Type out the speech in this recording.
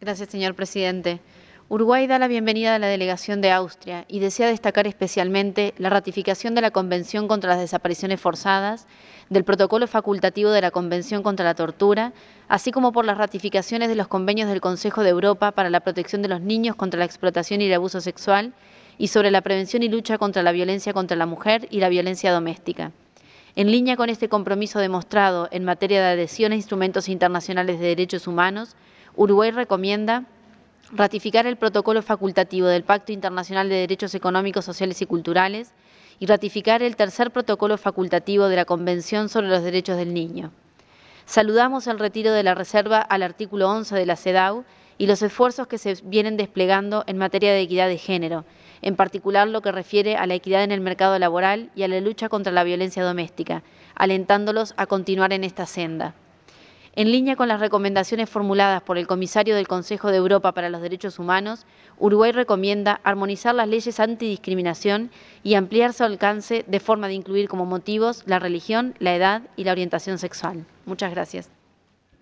Gracias, señor presidente. Uruguay da la bienvenida a la delegación de Austria y desea destacar especialmente la ratificación de la Convención contra las Desapariciones Forzadas, del Protocolo Facultativo de la Convención contra la Tortura, así como por las ratificaciones de los convenios del Consejo de Europa para la protección de los niños contra la explotación y el abuso sexual y sobre la prevención y lucha contra la violencia contra la mujer y la violencia doméstica. En línea con este compromiso demostrado en materia de adhesión a instrumentos internacionales de derechos humanos, Uruguay recomienda ratificar el protocolo facultativo del Pacto Internacional de Derechos Económicos, Sociales y Culturales y ratificar el tercer protocolo facultativo de la Convención sobre los Derechos del Niño. Saludamos el retiro de la reserva al artículo 11 de la CEDAW y los esfuerzos que se vienen desplegando en materia de equidad de género, en particular lo que refiere a la equidad en el mercado laboral y a la lucha contra la violencia doméstica, alentándolos a continuar en esta senda. En línea con las recomendaciones formuladas por el Comisario del Consejo de Europa para los Derechos Humanos, Uruguay recomienda armonizar las leyes antidiscriminación y ampliar su alcance de forma de incluir como motivos la religión, la edad y la orientación sexual. Muchas gracias.